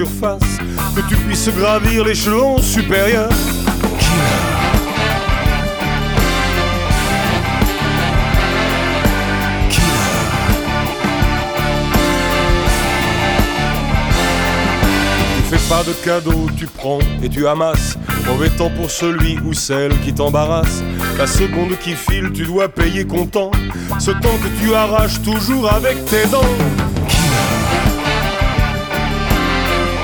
surface, que tu puisses gravir l'échelon supérieur. Tu fais pas de cadeaux, tu prends et tu amasses. Mauvais temps pour celui ou celle qui t'embarrasse. La seconde qui file, tu dois payer comptant. Ce temps que tu arraches toujours avec tes dents.